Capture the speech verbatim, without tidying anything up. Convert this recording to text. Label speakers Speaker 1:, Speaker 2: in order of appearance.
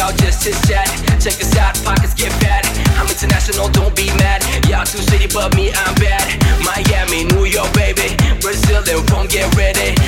Speaker 1: y'all just chit chat. Check us out, pockets get fat. I'm international, don't be mad. Y'all too city, but me, I'm bad. Miami, New York, baby. Brazil, and Rome, get ready.